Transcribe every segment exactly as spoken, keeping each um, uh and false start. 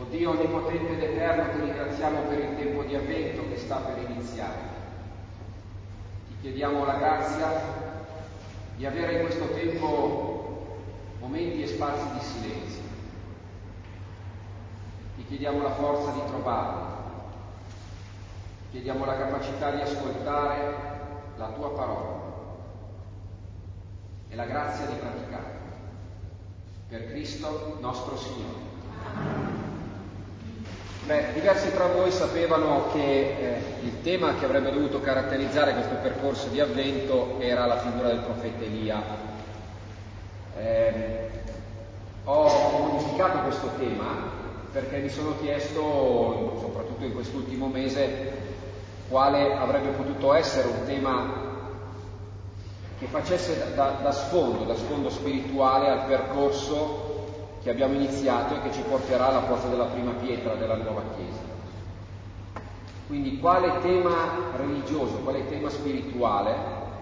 O Dio onnipotente ed eterno, ti ringraziamo per il tempo di avvento che sta per iniziare. Ti chiediamo la grazia di avere in questo tempo momenti e spazi di silenzio. Ti chiediamo la forza di trovarli. Ti chiediamo la capacità di ascoltare la tua parola e la grazia di praticarla. Per Cristo nostro Signore. Beh, diversi tra voi sapevano che eh, il tema che avrebbe dovuto caratterizzare questo percorso di avvento era la figura del profeta Elia. Eh, ho modificato questo tema perché mi sono chiesto, soprattutto in quest'ultimo mese, quale avrebbe potuto essere un tema che facesse da, da, da sfondo, da sfondo spirituale al percorso che abbiamo iniziato e che ci porterà alla porta della prima pietra della nuova Chiesa. Quindi quale tema religioso, quale tema spirituale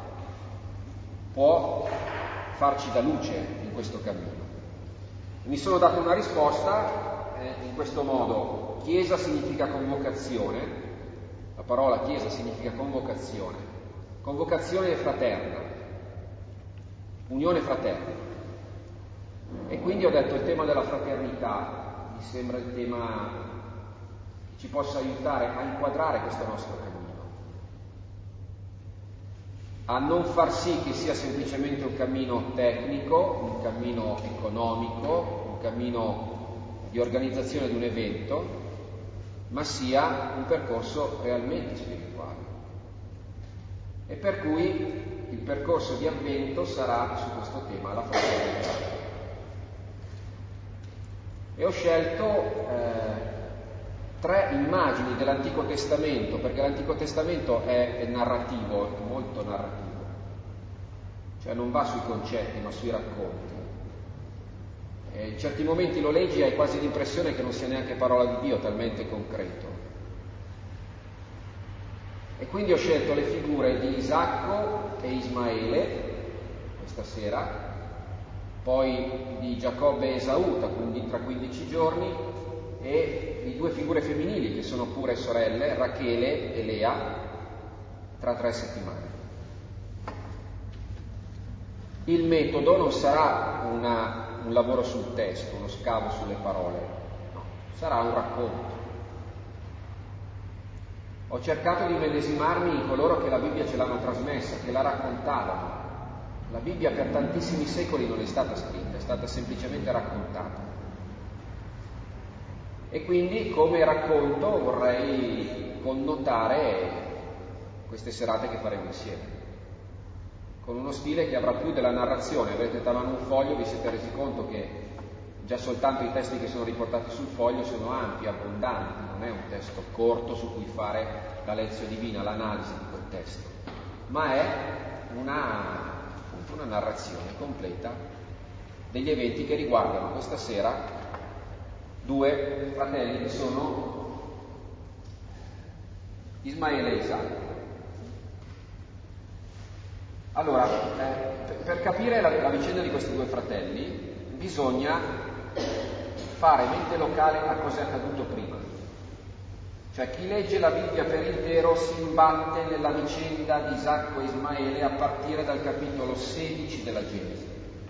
può farci da luce in questo cammino? Mi sono dato una risposta eh, in questo modo. Chiesa significa convocazione, la parola Chiesa significa convocazione, convocazione fraterna, unione fraterna. E quindi ho detto il tema della fraternità mi sembra il tema che ci possa aiutare a inquadrare questo nostro cammino, a non far sì che sia semplicemente un cammino tecnico, un cammino economico, un cammino di organizzazione di un evento, ma sia un percorso realmente spirituale. E per cui il percorso di avvento sarà su questo tema, la fraternità. E ho scelto eh, tre immagini dell'Antico Testamento, perché l'Antico Testamento è, è narrativo, è molto narrativo, cioè non va sui concetti ma sui racconti. E in certi momenti lo leggi e hai quasi l'impressione che non sia neanche parola di Dio, talmente concreto. E quindi ho scelto le figure di Isacco e Ismaele questa sera, poi di Giacobbe e Esaù tra quindici giorni e di due figure femminili che sono pure sorelle, Rachele e Lea, tra tre settimane. Il metodo non sarà una, un lavoro sul testo, uno scavo sulle parole, no, sarà un racconto. Ho cercato di medesimarmi in coloro che la Bibbia ce l'hanno trasmessa, che la raccontavano. La Bibbia per tantissimi secoli non è stata scritta, è stata semplicemente raccontata. E quindi come racconto vorrei connotare queste serate che faremo insieme, con uno stile che avrà più della narrazione. Avete davanti un foglio, vi siete resi conto che già soltanto i testi che sono riportati sul foglio sono ampi, abbondanti, non è un testo corto su cui fare la lezione divina, l'analisi di quel testo, ma è una una narrazione completa degli eventi che riguardano questa sera due fratelli che sono Ismaele e Isacco. Allora, eh, per capire la, la vicenda di questi due fratelli bisogna fare mente locale a cosa è accaduto prima. Cioè chi legge la Bibbia per intero si imbatte nella vicenda di Isacco e Ismaele a partire dal capitolo sedici della Genesi.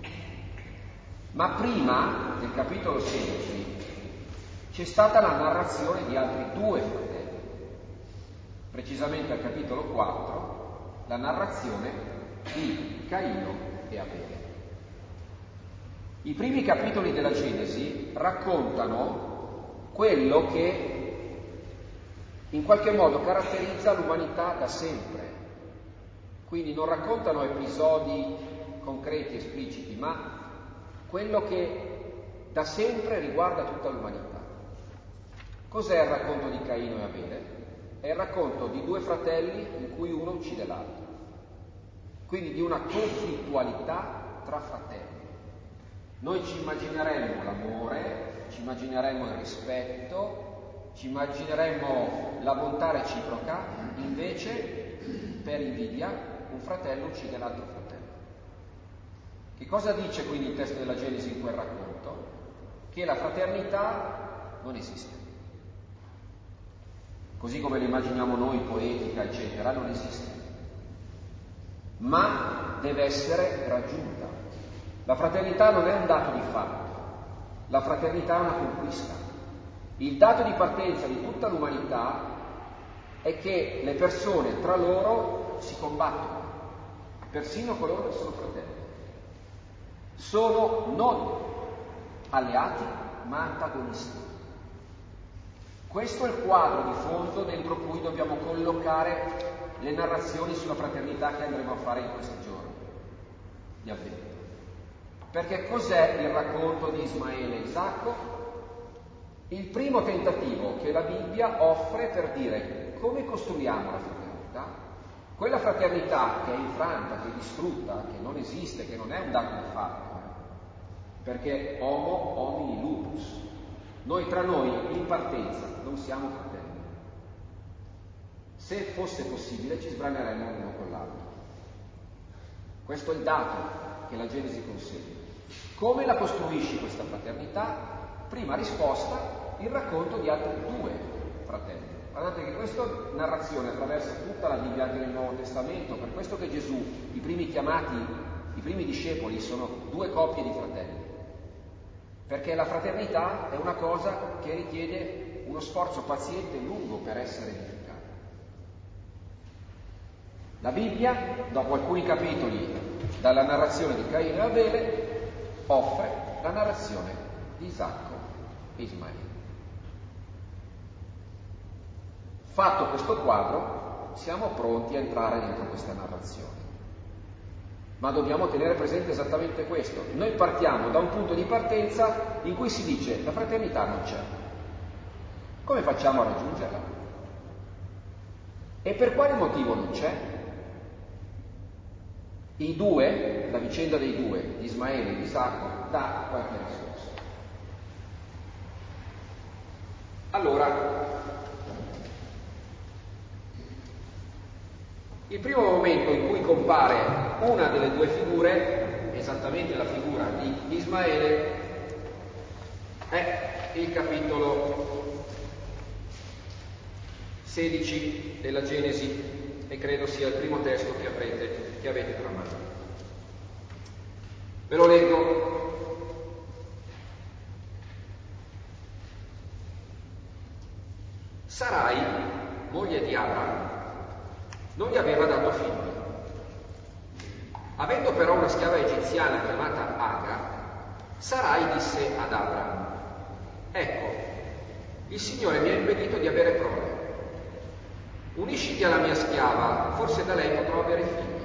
Ma prima del capitolo sedici c'è stata la narrazione di altri due fratelli. Precisamente al capitolo quattro la narrazione di Caino e Abele. I primi capitoli della Genesi raccontano quello che in qualche modo caratterizza l'umanità da sempre. Quindi non raccontano episodi concreti, espliciti, ma quello che da sempre riguarda tutta l'umanità. Cos'è il racconto di Caino e Abele? È il racconto di due fratelli in cui uno uccide l'altro. Quindi di una conflittualità tra fratelli. Noi ci immagineremmo l'amore, ci immagineremmo il rispetto, ci immagineremmo la bontà reciproca, invece per invidia un fratello uccide l'altro fratello. Che cosa dice quindi il testo della Genesi in quel racconto? Che la fraternità non esiste. Così come lo immaginiamo noi, poetica, eccetera, non esiste. Ma deve essere raggiunta. La fraternità non è un dato di fatto, la fraternità è una conquista. Il dato di partenza di tutta l'umanità è che le persone tra loro si combattono, persino coloro che sono fratelli. Sono non alleati, ma antagonisti. Questo è il quadro di fondo dentro cui dobbiamo collocare le narrazioni sulla fraternità che andremo a fare in questi giorni di Avvento. Perché cos'è il racconto di Ismaele e Isacco? Il primo tentativo che la Bibbia offre per dire come costruiamo la fraternità, quella fraternità che è infranta, che è distrutta, che non esiste, che non è un dato di fatto, perché homo homini lupus, noi tra noi in partenza non siamo fratelli. Se fosse possibile ci sbraneremmo l'uno con l'altro. Questo è il dato che la Genesi consegna. Come la costruisci questa fraternità? Prima risposta, il racconto di altri due fratelli. Guardate che questa narrazione attraversa tutta la Bibbia, anche nel Nuovo Testamento, per questo che Gesù, i primi chiamati, i primi discepoli, sono due coppie di fratelli. Perché la fraternità è una cosa che richiede uno sforzo paziente e lungo per essere edificata. La Bibbia, dopo alcuni capitoli dalla narrazione di Caino e Abele, offre la narrazione di Isacco e Ismaele. Fatto questo quadro, siamo pronti a entrare dentro questa narrazione. Ma dobbiamo tenere presente esattamente questo. Noi partiamo da un punto di partenza in cui si dice la fraternità non c'è. Come facciamo a raggiungerla? E per quale motivo non c'è? I due, la vicenda dei due, di Ismaele e di Isacco, dà qualche risposta. Allora, il primo momento in cui compare una delle due figure, esattamente la figura di Ismaele, è il capitolo sedici della Genesi, e credo sia il primo testo che avrete, che avete tra mano. Ve lo leggo. Sarai, moglie di Abramo, non gli aveva dato figli. Avendo però una schiava egiziana chiamata Agar, Sarai disse ad Abramo: ecco, il Signore mi ha impedito di avere prole. Unisciti alla mia schiava, forse da lei potrò avere figli.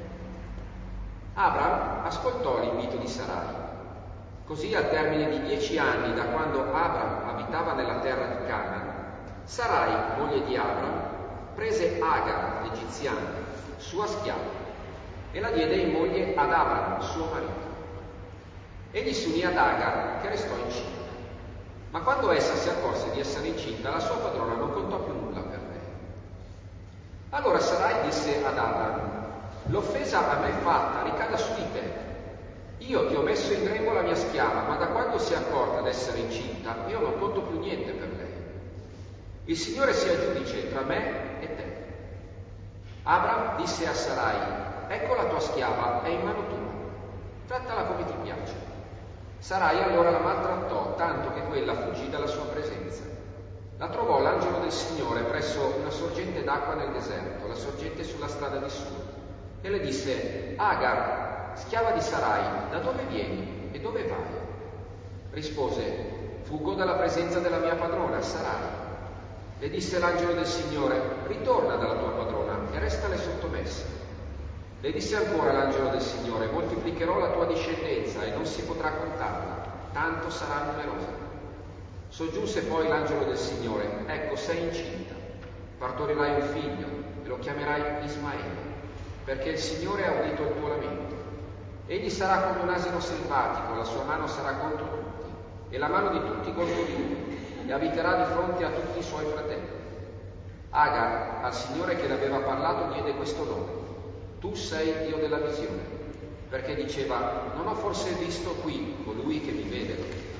Abram ascoltò l'invito di Sarai. Così, al termine di dieci anni da quando Abram abitava nella terra di Canaan, Sarai, moglie di Abram, prese Agar, l'egiziana, sua schiava, e la diede in moglie ad Abram, suo marito. Egli si unì ad Agar, che restò incinta. Ma quando essa si accorse di essere incinta, la sua padrona non contò più nulla per lei. Allora Sarai disse ad Abram: l'offesa a me fatta ricada su di te. Io ti ho messo in grembo la mia schiava, ma da quando si è accorta d'essere incinta, io non conto più niente per lei. Il Signore sia giudice tra me e te. Abram disse a Sarai: ecco la tua schiava è in mano tua, trattala come ti piace. Sarai allora la maltrattò, tanto che quella fuggì dalla sua presenza. La trovò l'angelo del Signore presso una sorgente d'acqua nel deserto, la sorgente sulla strada di Sur, e le disse: Agar, schiava di Sarai, da dove vieni e dove vai? Rispose: fuggo dalla presenza della mia padrona, Sarai. Le disse l'angelo del Signore: ritorna dalla tua padrona e restale sottomessa. Le disse ancora l'angelo del Signore: moltiplicherò la tua discendenza e non si potrà contarla, tanto sarà numerosa. Soggiunse poi l'angelo del Signore: ecco, sei incinta, partorirai un figlio e lo chiamerai Ismaele, perché il Signore ha udito il tuo lamento. Egli sarà come un asino selvatico, la sua mano sarà contro tutti, e la mano di tutti contro di lui, e abiterà di fronte a tutti i suoi fratelli. Agar, al Signore che le aveva parlato, diede questo nome: tu sei Dio della visione, perché diceva: non ho forse visto qui colui che mi vede?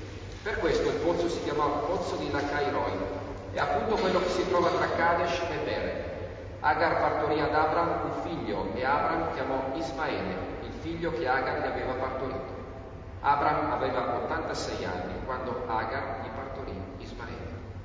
Per questo il pozzo si chiama pozzo di Lacairoi, è appunto quello che si trova tra Kadesh e Bered. Agar partorì ad Abram un figlio e Abram chiamò Ismaele, il figlio che Agar gli aveva partorito. Abram aveva ottantasei anni quando Agar gli partorì Ismaele.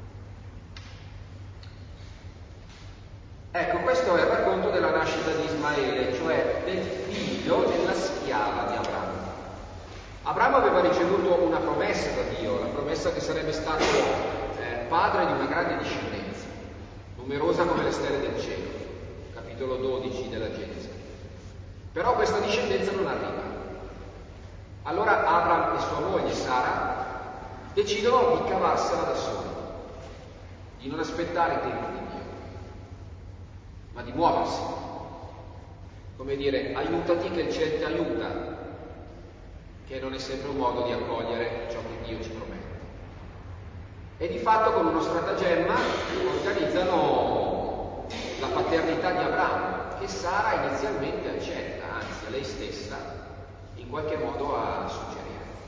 Ecco, questo è il racconto della nascita di Ismaele, cioè del figlio della schiava di Abramo. Abramo aveva ricevuto una promessa da Dio, la promessa che sarebbe stato eh, padre di una grande discendenza, numerosa come le stelle del cielo, capitolo dodici della Genesi. Però questa discendenza non arriva. Allora Abram e sua moglie Sara decidono di cavarsela da soli, di non aspettare i tempi di Dio, ma di muoversi. Come dire, aiutati che il cielo ti aiuta, che non è sempre un modo di accogliere ciò che Dio ci promette. E di fatto con uno stratagemma organizzano la paternità di Abramo, che Sara inizialmente accetta, anzi a lei stessa in qualche modo a suggerire.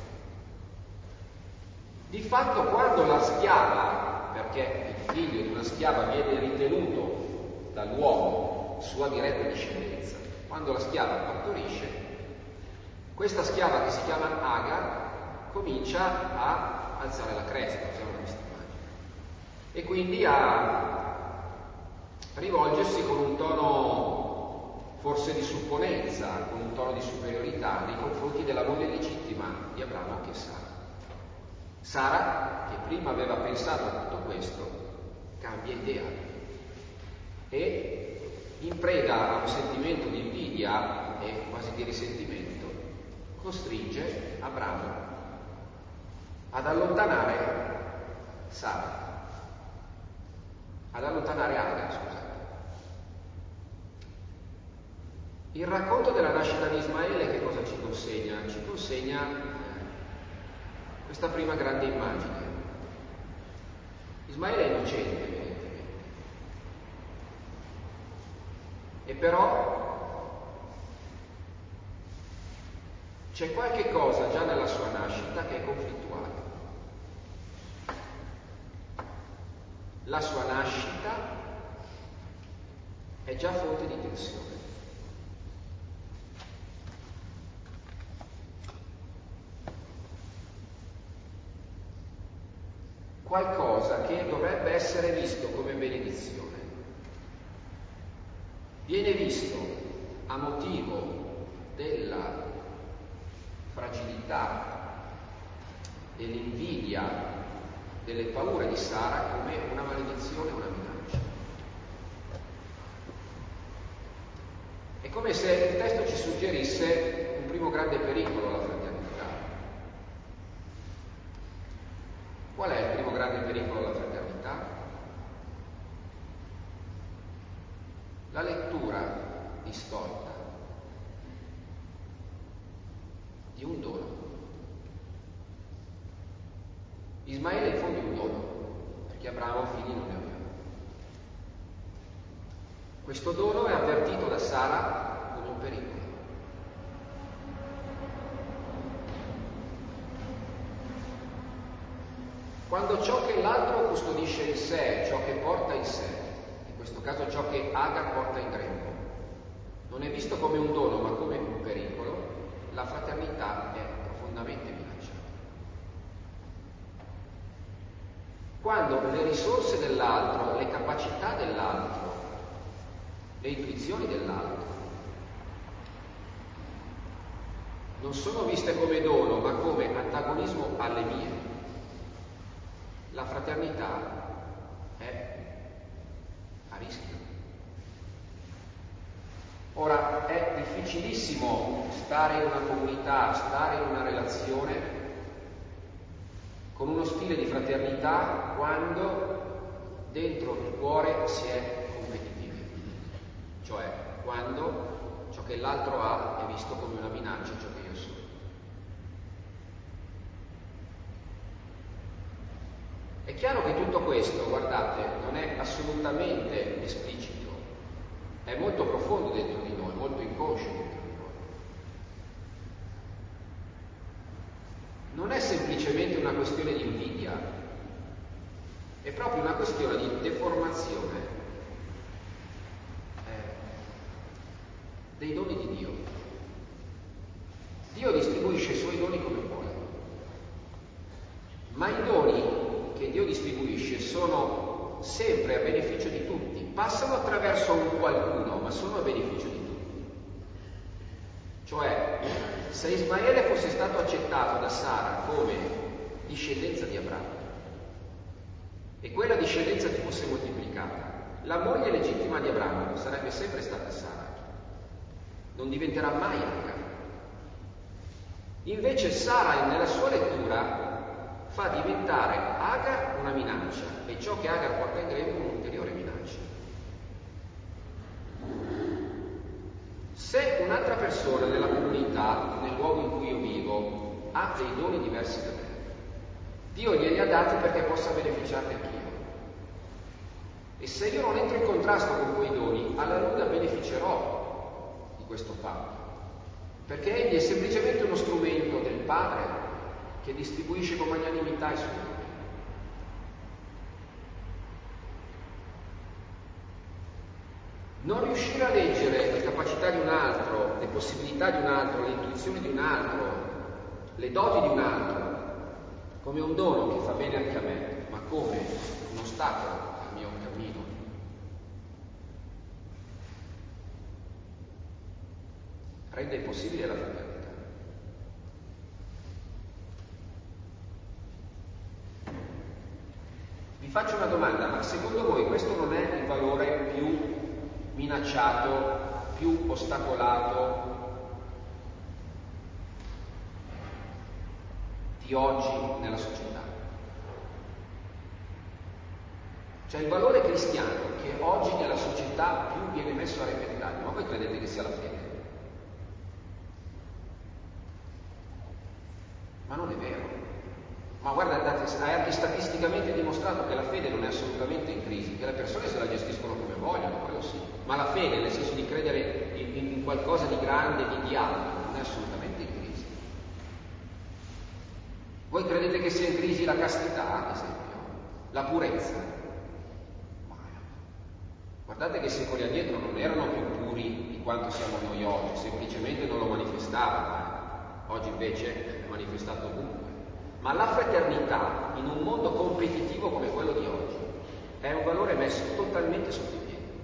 Di fatto quando la schiava, perché il figlio di una schiava viene ritenuto dall'uomo sua diretta discendenza, quando la schiava partorisce, questa schiava che si chiama Agar comincia a alzare la cresta, usiamo questa immagine, e quindi a rivolgersi con un tono forse di supponenza, con un tono di superiorità nei confronti della moglie legittima di Abramo, che è Sara. Sara, che prima aveva pensato a tutto questo, cambia idea e, in preda a un sentimento di invidia e quasi di risentimento, costringe Abramo ad allontanare Sara, ad allontanare Agar, scusate. Il racconto della nascita di Ismaele che cosa ci consegna? Ci consegna questa prima grande immagine. Ismaele è innocente, evidentemente, e però c'è qualche cosa già nella sua nascita che è conflittuale. La sua nascita è già fonte di tensione. Qualcosa che dovrebbe essere visto come benedizione viene visto a motivo della fragilità, dell'invidia, delle paure di Sara come una maledizione, una minaccia. È come se il testo ci suggerisse un primo grande pericolo alla fraternità. Qual è il primo grande pericolo alla fraternità? La lettura distorta di un dono. Ismaele in fondo è un dono, perché Abramo figli non ne aveva. Questo dono è avvertito da Sara come un pericolo. Quando ciò che l'altro custodisce in sé, ciò che porta in sé, in questo caso ciò che Agar porta in grembo, non è visto come un dono ma come un pericolo, la fraternità è profondamente minacciata. Quando le risorse dell'altro, le capacità dell'altro, le intuizioni dell'altro non sono viste come dono ma come antagonismo alle mie, la fraternità è a rischio. Ora, è difficilissimo stare in una comunità, stare in una relazione con uno stile di fraternità quando dentro il cuore si è competitivi, cioè quando ciò che l'altro ha è visto come una minaccia a ciò che io sono. È chiaro che tutto questo, guardate, non è assolutamente esplicito, è molto profondo dentro di noi, molto inconscio dentro di noi. non è semplicemente una questione di invidia, è proprio una questione di deformazione eh, dei doni di Dio. Dio distribuisce i suoi doni come vuole, ma i doni che Dio distribuisce sono sempre a beneficio di tutti, passano attraverso un qualcuno, ma sono a beneficio di tutti. Cioè, se Ismaele fosse stato accettato da Sara come discendenza di Abramo e quella discendenza si fosse moltiplicata, la moglie legittima di Abramo sarebbe sempre stata Sara, non diventerà mai Agar. Invece Sara nella sua lettura fa diventare Agar una minaccia e ciò che Agar porta in grembo un'ulteriore minaccia. Se un'altra persona nella comunità, nel luogo in cui io vivo, ha dei doni diversi da me, Dio glieli ha dati perché possa beneficiarne anch'io. E se io non entro in contrasto con quei doni, alla lunga beneficerò di questo fatto, perché egli è semplicemente uno strumento del Padre che distribuisce con magnanimità i suoi doni. Non riuscire a leggere le capacità di un altro, le possibilità di un altro, le intuizioni di un altro, le doti di un altro, come un dono che fa bene anche a me, ma come un ostacolo al mio cammino, rende impossibile la fraternità. Vi faccio una domanda, ma secondo voi questo non è il valore più minacciato, più ostacolato di oggi nella società? Cioè il valore cristiano che oggi nella società più viene messo a repentaglio, ma voi credete che sia la fede? Ma non è vero. Ma guardate, è anche statisticamente dimostrato che la fede non è assolutamente in crisi, che le persone se la gestiscono come vogliono, quello sì. Ma la fede, nel senso di credere in, in qualcosa di grande, di, di alto, non è assolutamente in crisi. Voi credete che sia in crisi la castità, ad esempio? La purezza? Ma guardate che secoli addietro non erano più puri di quanto siamo noi oggi, semplicemente non lo manifestavano. Eh. Oggi invece è manifestato ovunque. Ma la fraternità, in un mondo competitivo come quello di oggi, è un valore messo totalmente sotto i piedi.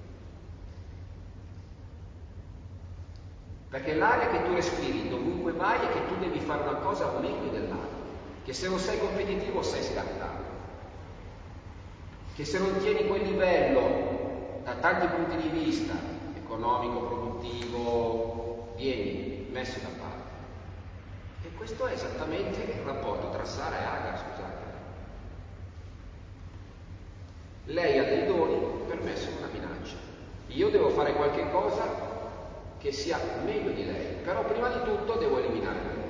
Perché l'aria che tu respiri dovunque vai è che tu devi fare una cosa meglio dell'altro, che se non sei competitivo sei scartato, che se non tieni quel livello da tanti punti di vista, economico, produttivo, vieni messo da parte. E questo è esattamente il rapporto tra Sara e Agar, scusate. Lei ha dei doni, per me sono una minaccia. Io devo fare qualche cosa che sia meglio di lei, però prima di tutto devo eliminare lei.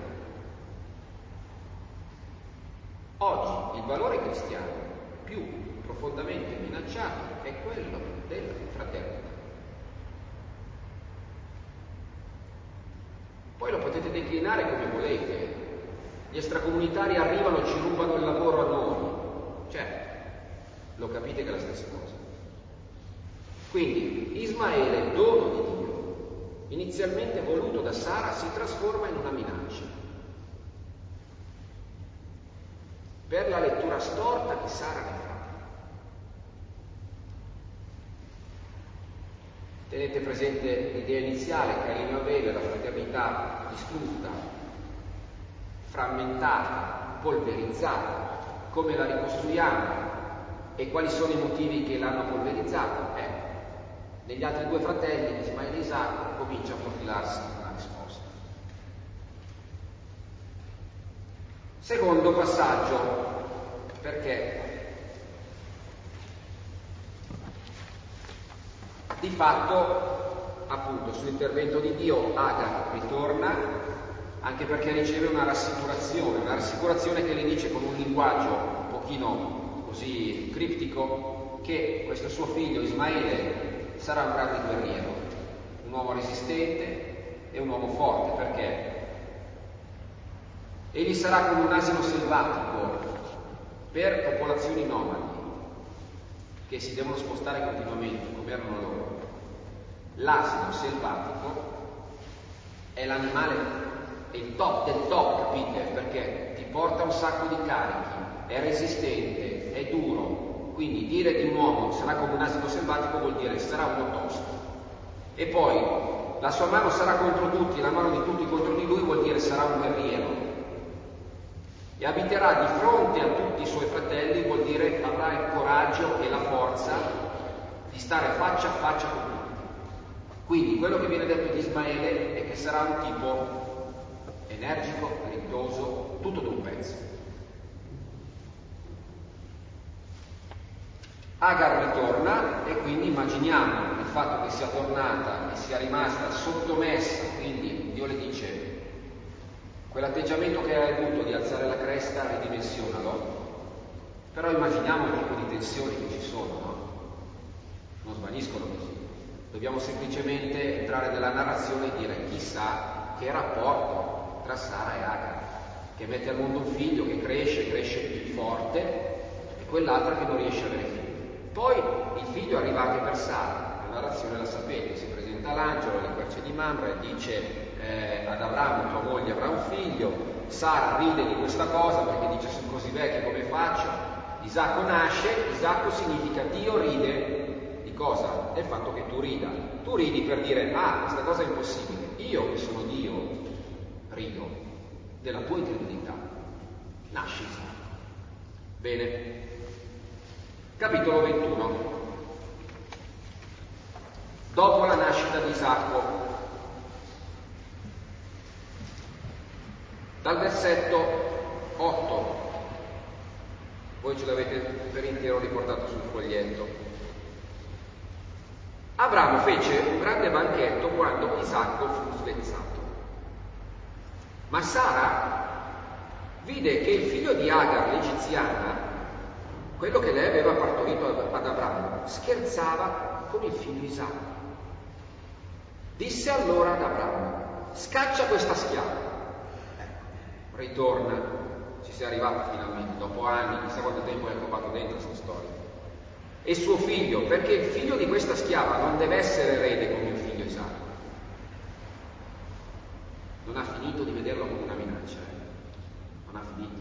Oggi il valore cristiano più profondamente minacciato è quello della fraternità. Poi lo potete declinare come volete. Gli extracomunitari arrivano, ci rubano il lavoro a noi. Certo, lo capite che è la stessa cosa. Quindi Ismaele, dono di Dio, inizialmente voluto da Sara, si trasforma in una minaccia. Per la lettura storta che Sara ne fa. Tenete presente l'idea iniziale, Caino e Abele, la fraternità distrutta, frammentata, polverizzata. Come la ricostruiamo e quali sono i motivi che l'hanno polverizzata? Ecco, negli altri due fratelli, Ismaele e Isacco, comincia a profilarsi una risposta. Secondo passaggio, perché di fatto, appunto, sull'intervento di Dio, Agar ritorna, anche perché riceve una rassicurazione, una rassicurazione che le dice con un linguaggio un pochino così criptico che questo suo figlio Ismaele sarà un grande guerriero, un uomo resistente e un uomo forte. Perché? Egli sarà come un asino selvatico per popolazioni nomadi che si devono spostare continuamente, come erano loro. L'asino selvatico è l'animale, è il top del top, capite? Perché ti porta un sacco di carichi, è resistente, è duro. Quindi dire di un uomo sarà come un asino selvatico vuol dire sarà uno tosto. E poi la sua mano sarà contro tutti, la mano di tutti contro di lui vuol dire sarà un guerriero. E abiterà di fronte a tutti i suoi fratelli vuol dire avrà il coraggio e la forza di stare faccia a faccia con tutti. Quindi quello che viene detto di Ismaele è che sarà un tipo energico, rigoglioso, tutto d'un pezzo. Agar ritorna e quindi immaginiamo il fatto che sia tornata e sia rimasta sottomessa, quindi Dio le dice quell'atteggiamento che hai avuto di alzare la cresta ridimensionalo, però immaginiamo il tipo di tensioni che ci sono, no? Non svaniscono così. Dobbiamo semplicemente entrare nella narrazione e dire chissà che rapporto tra Sara e Agar, che mette al mondo un figlio che cresce, cresce più forte, e quell'altra che non riesce a avere figli. Poi il figlio arriva anche per Sara, la narrazione la sapete, si presenta l'angelo alle querce di Mamre e dice eh, ad Abramo tua moglie avrà un figlio. Sara ride di questa cosa perché dice sono così vecchia come faccio. Isacco nasce, Isacco significa Dio ride di cosa? Del fatto che tu rida. Tu ridi per dire ah questa cosa è impossibile, io che sono Dio rido della tua incredulità. Nasce Isacco. Bene. Capitolo ventuno. Dopo la nascita di Isacco, dal versetto otto, voi ce l'avete per intero riportato sul foglietto. Abramo fece un grande banchetto quando Isacco fu svezzato. Ma Sara vide che il figlio di Agar, l'egiziana, quello che lei aveva partorito ad Abramo, scherzava con il figlio Isacco. Disse allora ad Abramo, scaccia questa schiava. Ecco, ritorna, ci sei arrivato finalmente, dopo anni, chissà quanto tempo hai occupato dentro questa storia. E suo figlio, perché il figlio di questa schiava non deve essere erede come il figlio Isacco. Non ha finito di vederlo come una minaccia, eh? Non ha finito.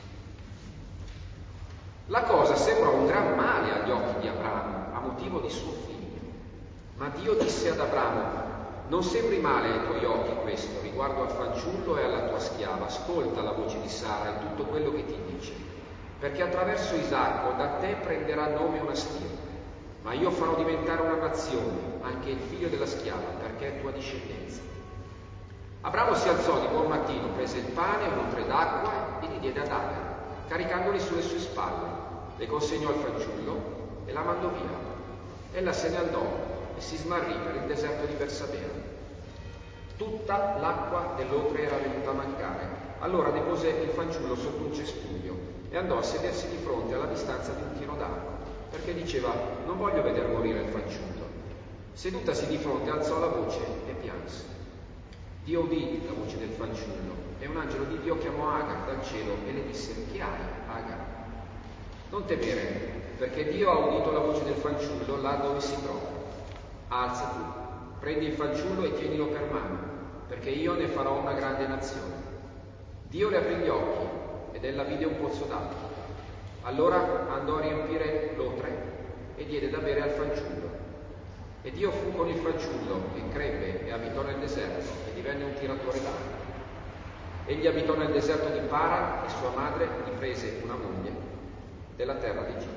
La cosa sembrò un gran male agli occhi di Abramo a motivo di suo figlio. Ma Dio disse ad Abramo, non sembri male ai tuoi occhi questo riguardo al fanciullo e alla tua schiava, ascolta la voce di Sara e tutto quello che ti dice, perché attraverso Isacco da te prenderà nome una stirpe, ma io farò diventare una nazione, anche il figlio della schiava, perché è tua discendenza. Abramo si alzò di buon mattino, prese il pane e un tre d'acqua e li diede ad Agar, caricandoli sulle sue spalle, le consegnò al fanciullo e la mandò via. Ella se ne andò e si smarrì per il deserto di Bersabea. Tutta l'acqua dell'Otre era venuta a mancare. Allora depose il fanciullo sotto un cespuglio e andò a sedersi di fronte alla distanza di un tiro d'arco, perché diceva, non voglio veder morire il fanciullo. Sedutasi di fronte alzò la voce e pianse. Dio udì la voce del fanciullo e un angelo di Dio chiamò Agar dal cielo e le disse, che hai, Agar? Non temere, perché Dio ha udito la voce del fanciullo là dove si trova. Alzati, prendi il fanciullo e tienilo per mano, perché io ne farò una grande nazione. Dio le aprì gli occhi ed ella vide un pozzo d'acqua. Allora andò a riempire l'otre e diede da bere al fanciullo. E Dio fu con il fanciullo e crebbe e abitò nel deserto e divenne un tiratore d'acqua. Egli abitò nel deserto di Paran e sua madre gli prese una moglie della terra d'Egitto.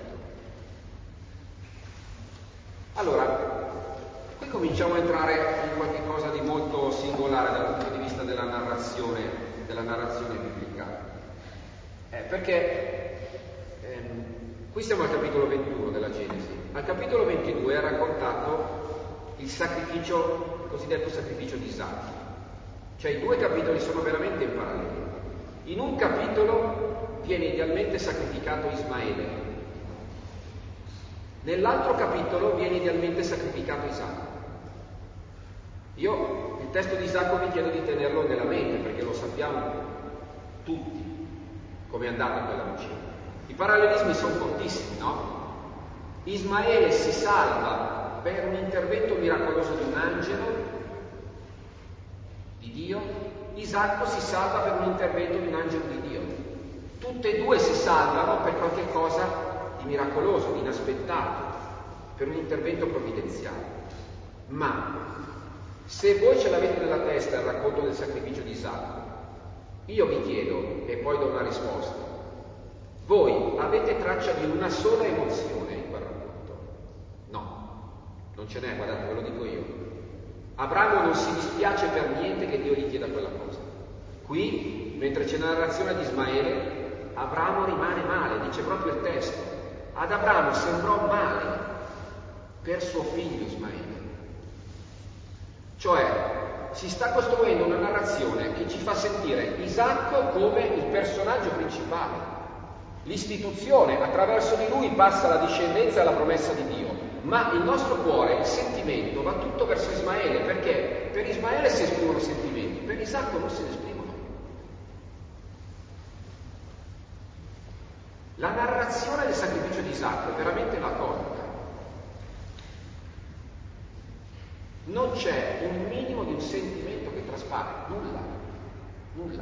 Allora, qui cominciamo a entrare in qualche cosa di molto singolare dal punto di vista della narrazione, della narrazione biblica. Eh, perché ehm, qui siamo al capitolo ventuno della Genesi. Al capitolo ventidue è raccontato il sacrificio, il cosiddetto sacrificio di Isacco. Cioè i due capitoli sono veramente in parallelo. In un capitolo viene idealmente sacrificato Ismaele, nell'altro capitolo viene idealmente sacrificato Isacco. Io il testo di Isacco vi chiedo di tenerlo nella mente perché lo sappiamo tutti, come è andata quella vicenda. I parallelismi sono fortissimi, no? Ismaele si salva per un intervento miracoloso di un angelo di Dio, Isacco si salva per un intervento di un angelo di Dio. Tutte e due si salvano per qualche cosa di miracoloso, di inaspettato, per un intervento provvidenziale. Ma se voi ce l'avete nella testa il racconto del sacrificio di Isacco, io vi chiedo, e poi do una risposta, voi avete traccia di una sola emozione in quel racconto? No, non ce n'è, guardate, ve lo dico io. Abramo non si dispiace per niente che Dio gli chieda quella cosa. Qui, mentre c'è la narrazione di Ismaele, Abramo rimane male, dice proprio il testo. Ad Abramo sembrò male per suo figlio Ismaele. Cioè, si sta costruendo una narrazione che ci fa sentire Isacco come il personaggio principale. L'istituzione, attraverso di lui passa la discendenza e la promessa di Dio, ma il nostro cuore, il sentimento, va tutto verso Ismaele, perché per Ismaele si esprimono sentimenti, per Isacco non se ne esprimono. La narrazione del sacrificio di Isacco è veramente laconica. Non c'è un minimo di un sentimento che traspare, nulla, nulla.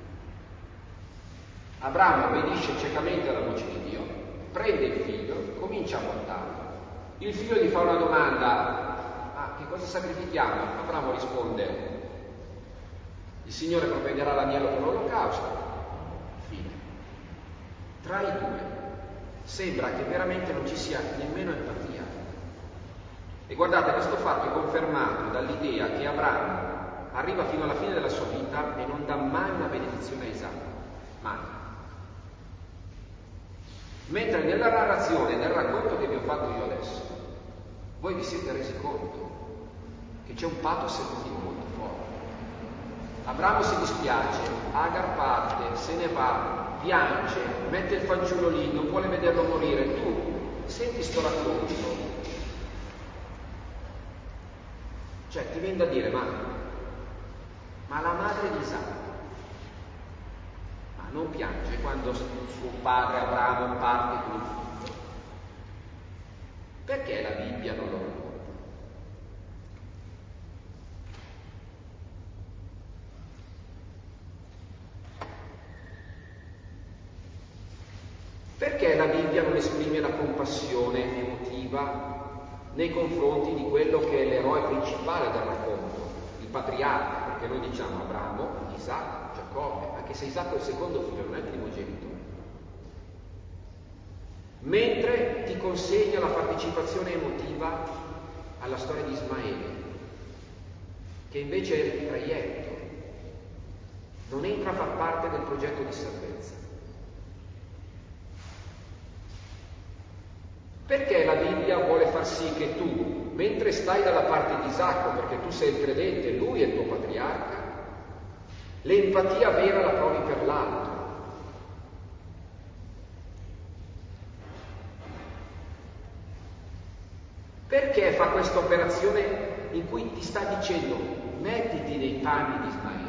Abramo obbedisce ciecamente alla voce di Dio, prende il figlio, comincia a portarlo. Il figlio gli fa una domanda: ah, che cosa sacrifichiamo? Abramo risponde: il Signore provvederà l'agnello per l'olocausto. Fine. Tra i due sembra che veramente non ci sia nemmeno empatia. E guardate, questo fatto è confermato dall'idea che Abramo arriva fino alla fine della sua vita e non dà mai una benedizione a Isacco. Mai. Mentre nella narrazione, nel racconto che vi ho fatto io adesso, voi vi siete resi conto che c'è un pathos emotivo molto forte. Abramo si dispiace, Agar parte, se ne va, piange, mette il fanciullo lì, non vuole vederlo morire. Tu senti sto racconto, cioè ti viene da dire, ma, ma la madre di Isacco ma non piange quando suo padre Abramo parte con il figlio? Perché la Bibbia non lo racconta? Perché la Bibbia non esprime la compassione emotiva nei confronti di quello che è l'eroe principale del racconto, il patriarca? Perché noi diciamo Abramo, Isacco, Giacobbe, anche se Isacco è il secondo figlio, non è il primogenito. Mentre ti consegna la partecipazione emotiva alla storia di Ismaele, che invece è il reietto, non entra a far parte del progetto di salvezza. Perché la Bibbia vuole far sì che tu, mentre stai dalla parte di Isacco, perché tu sei il credente, lui è il tuo patriarca, l'empatia vera la provi per l'altro? Perché fa questa operazione in cui ti sta dicendo mettiti nei panni di Ismaele?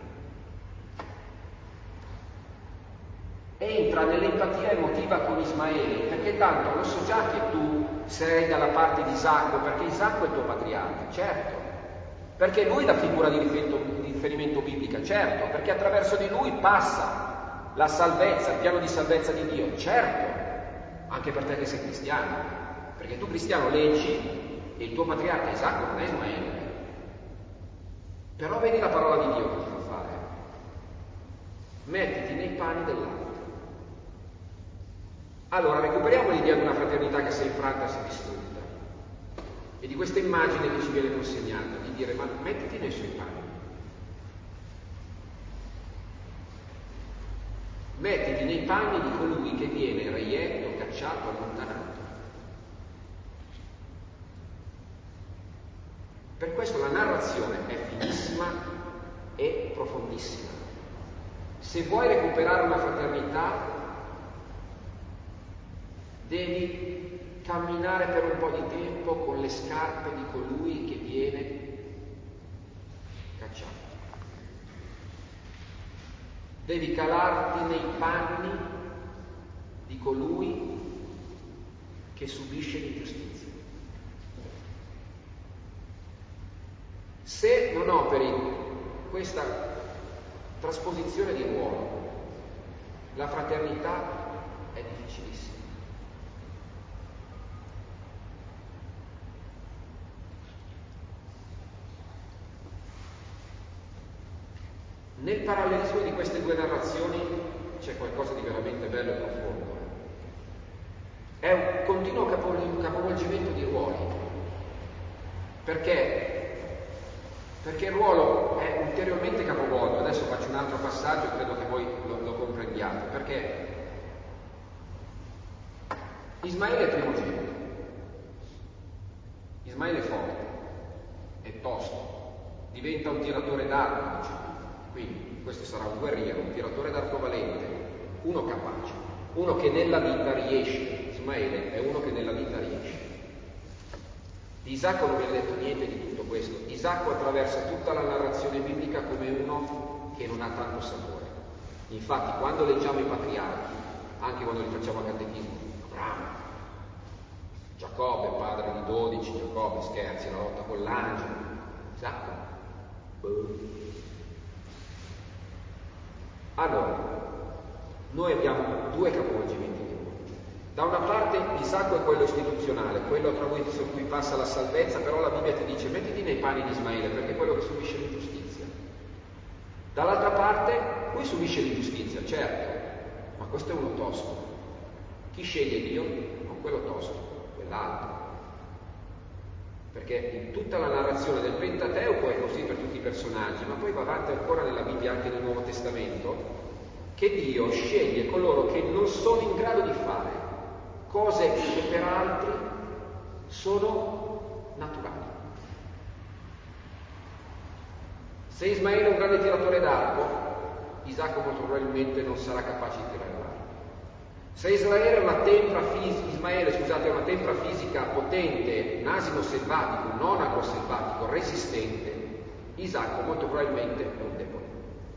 Entra nell'empatia emotiva con Ismaele, perché tanto lo so già che tu sei dalla parte di Isacco, perché Isacco è il tuo patriarca, certo. Perché lui è la figura di riferimento, di riferimento biblica, certo. Perché attraverso di lui passa la salvezza, il piano di salvezza di Dio, certo. Anche per te che sei cristiano, perché tu cristiano leggi e il tuo patriarca Isacco non è Ismaele. Però vedi la parola di Dio che ti fa fare. Mettiti nei panni dell'altro. Allora, recuperiamo l'idea di una fraternità che si è infranta e si è distrutta, e di questa immagine che ci viene consegnata, di dire, ma mettiti nei suoi panni. Mettiti nei panni di colui che viene reietto, cacciato, allontanato. Per questo la narrazione è finissima e profondissima. Se vuoi recuperare una fraternità, devi camminare per un po' di tempo con le scarpe di colui che viene cacciato. devi calarti nei panni di colui che subisce l'ingiustizia. Se non operi questa trasposizione di ruolo, la fraternità è difficilissima. Nel parallelismo di queste due narrazioni c'è qualcosa di veramente bello e profondo. È un continuo capovolgimento di ruoli. Perché? Perché il ruolo è ulteriormente capovolto. Adesso faccio un altro passaggio, credo che voi lo, lo comprendiate. Perché Ismaele è primogenito. Ismaele è forte, è tosto, diventa un tiratore d'arco, dice. Quindi questo sarà un guerriero, un tiratore d'arcovalente, uno capace, uno che nella vita riesce. Ismaele è uno che nella vita riesce. Di Isacco non viene detto niente di tutto questo. Isacco attraversa tutta la narrazione biblica come uno che non ha tanto sapore. Infatti quando leggiamo i patriarchi, anche quando li facciamo a catechismo, Abramo, Giacobbe, padre di dodici, Giacobbe, scherzi, la lotta con l'angelo, Isacco. Allora, noi abbiamo due capovolgimenti di ruolo. Da una parte Isacco è quello istituzionale, quello attraverso cui passa la salvezza, però la Bibbia ti dice mettiti nei panni di Ismaele perché è quello che subisce l'ingiustizia. Dall'altra parte lui subisce l'ingiustizia, certo, ma questo è uno tosto. Chi sceglie Dio? Non quello tosto, quell'altro. Perché in tutta la narrazione del Pentateuco è così per tutti i personaggi, ma poi va avanti ancora nella Bibbia, anche nel Nuovo Testamento, che Dio sceglie coloro che non sono in grado di fare cose che per altri sono naturali. Se Ismaele è un grande tiratore d'arco, Isacco molto probabilmente non sarà capace di tirare l'arco. Se Israele è una tempra fisica, Ismaele, scusate, è una tempra fisica potente, un asino selvatico, un onaco selvatico, resistente, Isacco molto probabilmente è un debole.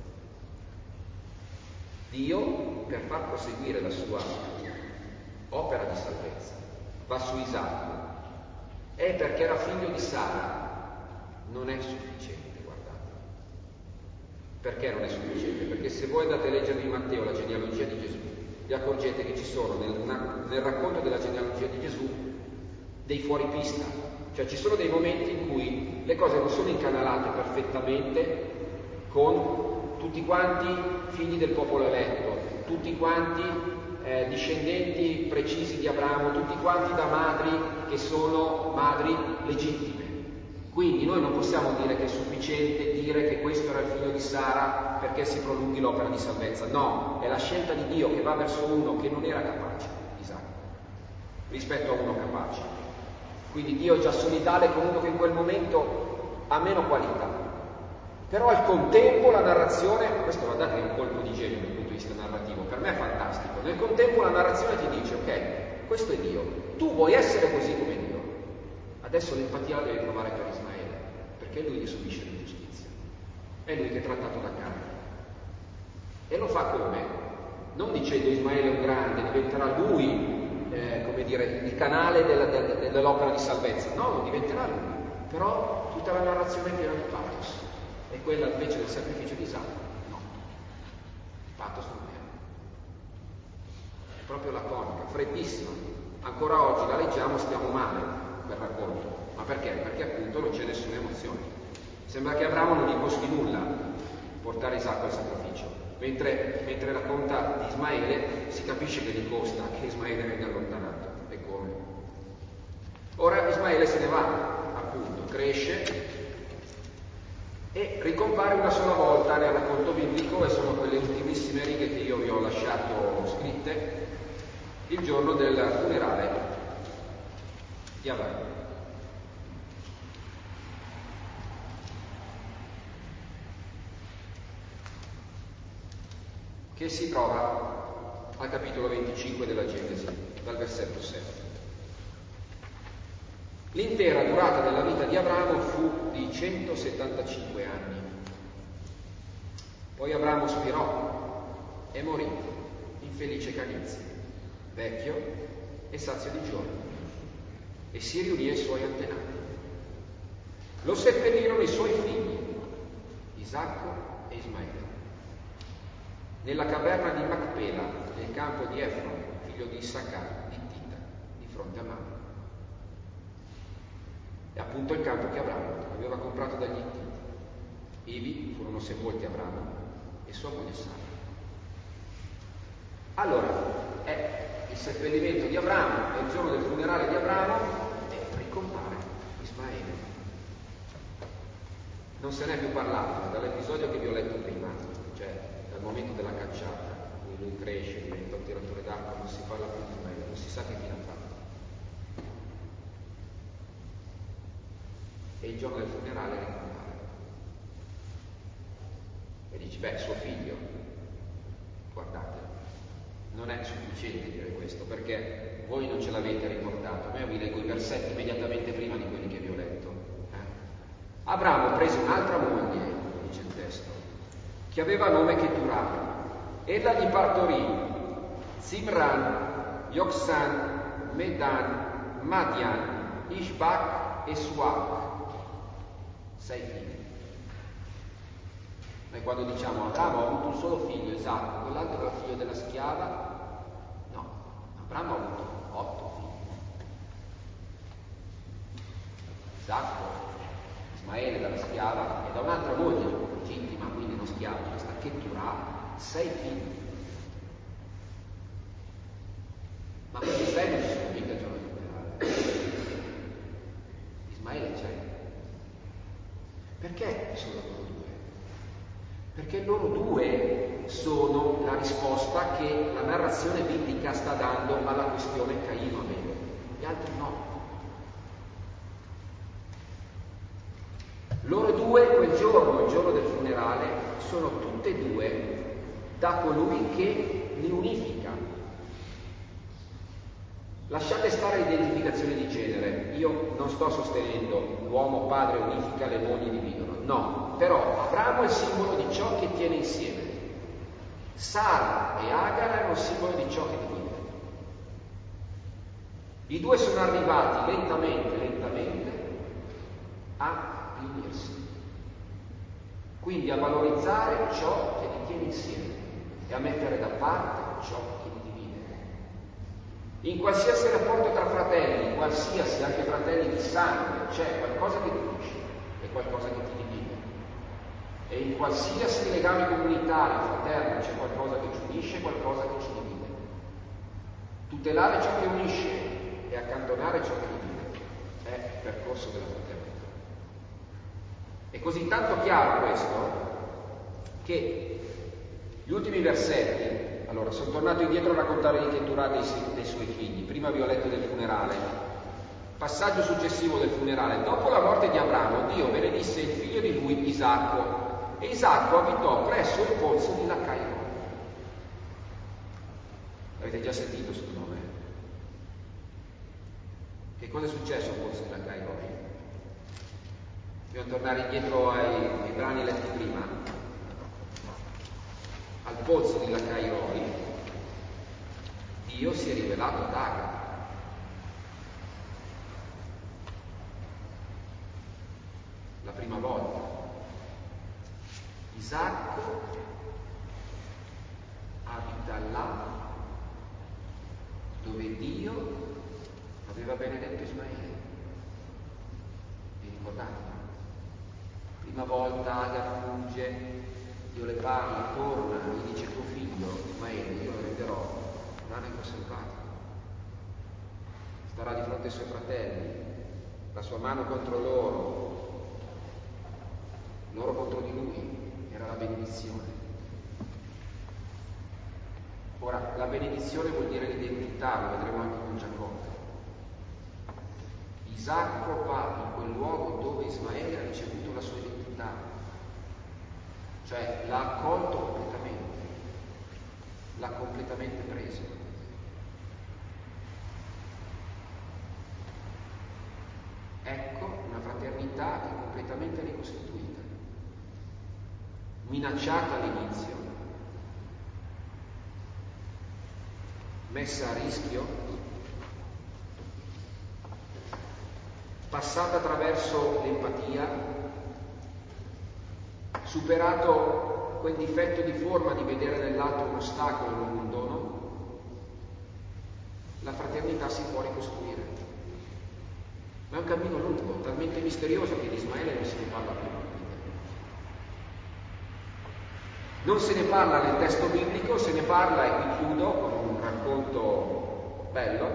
Dio, per far proseguire la sua opera di salvezza, va su Isacco, è perché era figlio di Sara, non è sufficiente, guardate. Perché non è sufficiente? Perché se voi andate a leggere in Matteo la genealogia di Gesù, vi accorgete che ci sono nel, nel racconto della genealogia di Gesù dei fuoripista, cioè ci sono dei momenti in cui le cose non sono incanalate perfettamente con tutti quanti figli del popolo eletto, tutti quanti eh, discendenti precisi di Abramo, tutti quanti da madri che sono madri legittime. Quindi noi non possiamo dire che è sufficiente dire che questo era il figlio di Sara perché si prolunghi l'opera di salvezza. No, è la scelta di Dio che va verso uno che non era capace, Isacco, rispetto a uno capace. Quindi Dio è già solidale con uno che in quel momento ha meno qualità. Però al contempo la narrazione, questo guardate è un colpo di genio dal punto di vista narrativo, per me è fantastico. Nel contempo la narrazione ti dice, ok, questo è Dio, tu vuoi essere così come Dio. Adesso l'empatia la devi provare per Ismaele, perché è lui che subisce l'ingiustizia, è lui che è trattato da carne. E lo fa come? Non dicendo Ismaele è un grande, diventerà lui, eh, come dire, il canale della, della, dell'opera di salvezza. No, non diventerà lui, però tutta la narrazione è piena di pathos. E quella invece del sacrificio di Isacco, no. Il pathos non è. È proprio laconica, freddissima. Ancora oggi la leggiamo, stiamo male per racconto. Ma perché? Perché appunto non c'è nessuna emozione. Sembra che Abramo non gli costi nulla portare Isacco al sacrificio, mentre, mentre racconta di Ismaele si capisce che gli costa che Ismaele venga allontanato. E come? Ora Ismaele se ne va, appunto, cresce e ricompare una sola volta nel racconto biblico, e sono quelle ultimissime righe che io vi ho lasciato scritte, il giorno del funerale di Abramo. Che si trova al capitolo venticinque della Genesi, dal versetto sette. L'intera durata della vita di Abramo fu di centosettantacinque anni. Poi Abramo spirò e morì, infelice canizio, vecchio e sazio di giorni, e si riunì ai suoi antenati. Lo seppellirono i suoi figli, Isacco e Ismaele, nella caverna di Macpela, nel campo di Efron, figlio di Isaccar, di Tita, di fronte a Mamre. È appunto il campo che Abramo aveva comprato dagli Ittiti. Ivi furono sepolti Abramo e sua moglie Sara. Allora, è il seppellimento di Abramo, è il giorno del funerale di Abramo e ricompare Ismaele. Non se n'è più parlato dall'episodio che vi ho letto prima, cioè dal momento della cacciata, in cui lui cresce, diventa un tiratore d'acqua, non si parla più di Ismaele, non si sa che fine ha fatto. E il giorno del funerale ricompare. E dici, beh, suo figlio, guardate, non è sufficiente dire questo, perché voi non ce l'avete riportato. Ma io vi leggo i versetti immediatamente prima di quelli che vi ho letto. Eh? Abramo prese un'altra moglie, dice il testo, che aveva nome Keturah. Ella gli partorì Zimran, Yoksan, Medan, Madian, Ishbak e Suak. Sei figli. Noi quando diciamo Abramo ha avuto un solo figlio, Isacco, quell'altro era figlio della schiava, no, Abramo ha avuto otto figli. Isacco, Ismaele dalla schiava e da un'altra moglie legittima, quindi non schiava, questa Keturah, sei figli. Ma questi sei non ci sono mica il giorno del funerale. Ismaele c'è. Perché sono loro due? Perché loro due sono la risposta che la narrazione biblica sta dando alla questione Caino-Abele. Gli altri no. Loro due, quel giorno, il giorno del funerale, sono tutte e due da colui che li unifica. Lasciate stare l'identificazione di genere. Io non sto sostenendo l'uomo padre unifica, le mogli dividono. No, però Abramo è il simbolo di ciò che tiene insieme. Sara e Agar erano il simbolo di ciò che divide. I due sono arrivati lentamente, lentamente a riunirsi. Quindi a valorizzare ciò che li tiene insieme e a mettere da parte ciò che li divide. In qualsiasi rapporto tra fratelli, qualsiasi, anche fratelli di sangue, c'è qualcosa che ti unisce e qualcosa che ti divide. E in qualsiasi legame comunitario, fraterno, c'è qualcosa che ci unisce e qualcosa che ci divide. Tutelare ciò che unisce e accantonare ciò che divide è il percorso della fraternità. È così tanto chiaro questo che gli ultimi versetti. Allora, sono tornato indietro a raccontare di Keturah dei, dei suoi figli. Prima vi ho letto del funerale. Passaggio successivo del funerale. Dopo la morte di Abramo, Dio benedisse il figlio di lui, Isacco. E Isacco abitò presso il pozzo di Lacairo. Avete già sentito sul nome? Che cosa è successo al pozzo di Lacairo? Dobbiamo tornare indietro ai, ai brani letti prima. Al pozzo di Lacairoi Dio si è rivelato ad Agar. La prima volta. Isacco abita là dove Dio aveva benedetto Ismaele. Vi ricordate? Prima volta Agar fugge, Dio le parla, torna, gli dice tuo figlio, Ismaele, io lo renderò rano e conservato. Starà di fronte ai suoi fratelli, la sua mano contro loro, loro contro di lui, era la benedizione. Ora, la benedizione vuol dire l'identità, lo vedremo anche con Giacobbe. Isacco va in quel luogo dove Ismaele ha ricevuto la sua identità, cioè l'ha accolto completamente, l'ha completamente preso. Ecco una fraternità che è completamente ricostituita, minacciata all'inizio, messa a rischio, passata attraverso l'empatia, superato quel difetto di forma di vedere nell'altro un ostacolo e non un dono, la fraternità si può ricostruire. Ma è un cammino lungo, talmente misterioso che di Ismaele non se ne parla più. Non se ne parla nel testo biblico, se ne parla, e qui chiudo con un racconto bello,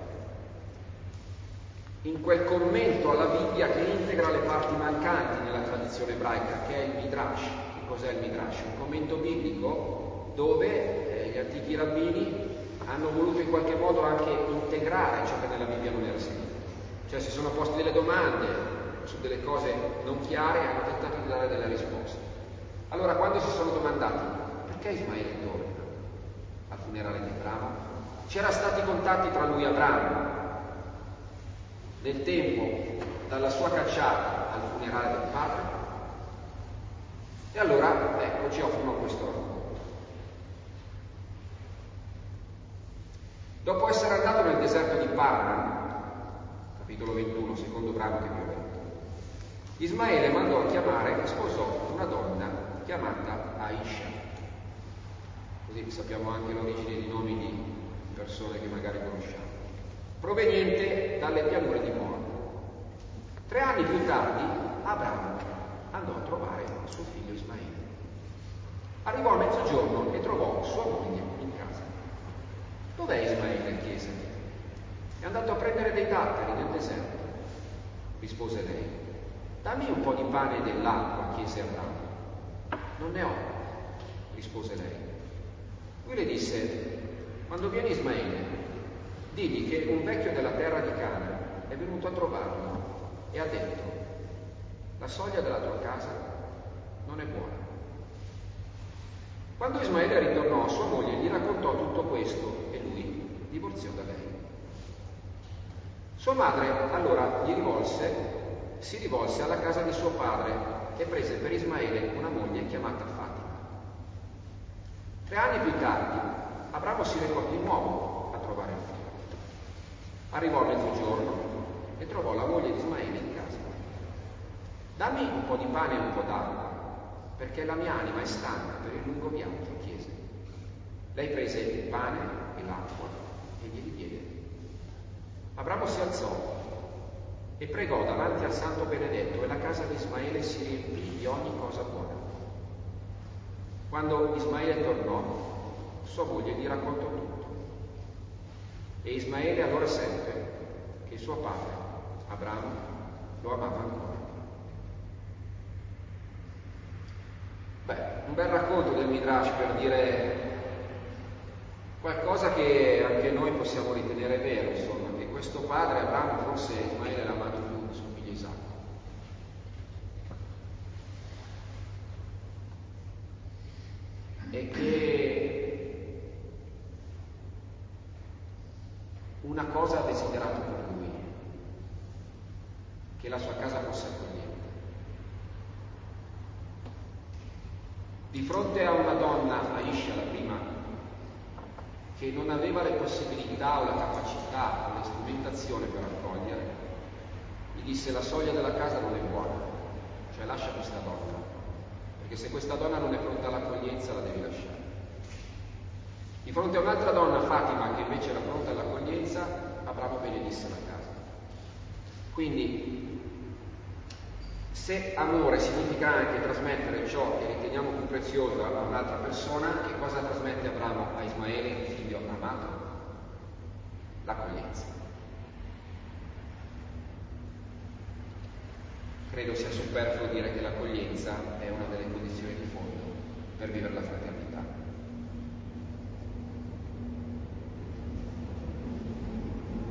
in quel commento alla Bibbia che integra le parti mancanti nella tradizione ebraica, che è il Midrash. Che cos'è il Midrash? Un commento biblico dove eh, gli antichi rabbini hanno voluto in qualche modo anche integrare ciò che nella Bibbia non era scritto. Cioè si sono posti delle domande su delle cose non chiare e hanno tentato di dare delle risposte. Allora, quando si sono domandati perché Ismaele torna al funerale di Abramo, c'erano stati contatti tra lui e Abramo nel tempo dalla sua cacciata al funerale del padre, e allora ecco ci offrono questo racconto. Dopo essere andato nel deserto di Paran, capitolo ventuno, secondo brano che vi ho letto, Ismaele mandò a chiamare e sposò una donna chiamata Aisha. Così sappiamo anche l'origine di nomi di persone che magari conosciamo, proveniente dalle pianure di Moab. Tre anni più tardi Abramo andò a trovare suo figlio Ismaele. Arrivò a mezzogiorno e trovò sua moglie in casa. Dov'è Ismaele? chiese. È andato a prendere dei datteri nel deserto, rispose lei. Dammi un po' di pane e dell'acqua, chiese Abramo. Non ne ho, rispose lei. Lui le disse: quando viene Ismaele, digli che un vecchio della terra di Cana è venuto a trovarlo e ha detto: la soglia della tua casa non è buona. Quando Ismaele ritornò, sua moglie gli raccontò tutto questo e lui divorziò da lei. Sua madre allora gli rivolse, si rivolse alla casa di suo padre e prese per Ismaele una moglie chiamata Fatima. Tre anni più tardi Abramo si recò di nuovo a trovare il figlio. Arrivò a mezzogiorno e trovò la moglie di Ismaele in casa. Dammi un po' di pane e un po' d'acqua, perché la mia anima è stanca per il lungo viaggio, chiese. Lei prese il pane e l'acqua e glieli diede. Abramo si alzò e pregò davanti al santo benedetto e la casa di Ismaele si riempì di ogni cosa buona. Quando Ismaele tornò, sua moglie gli raccontò tutto. E Ismaele allora seppe che suo padre, Abramo, lo amava ancora. Beh, un bel racconto del Midrash per dire qualcosa che anche noi possiamo ritenere vero, insomma, che questo padre, Abramo, forse Ismaele l'ha amato più di suo figlio Isacco. E che una cosa ha desiderato per lui, che la sua casa fosse accogliente. Di fronte a una donna, Aisha la prima, che non aveva le possibilità o la capacità o la strumentazione per accogliere, gli disse: la soglia della casa non è buona, cioè lascia questa donna, perché se questa donna non è pronta all'accoglienza la devi lasciare. Di fronte a un'altra donna, Fatima, che invece era pronta all'accoglienza, Abramo benedisse la casa. Quindi, se amore significa anche trasmettere ciò che riteniamo più prezioso a un'altra persona, che cosa trasmette Abramo a Ismaele, il figlio amato? L'accoglienza. Credo sia superfluo dire che l'accoglienza è una delle condizioni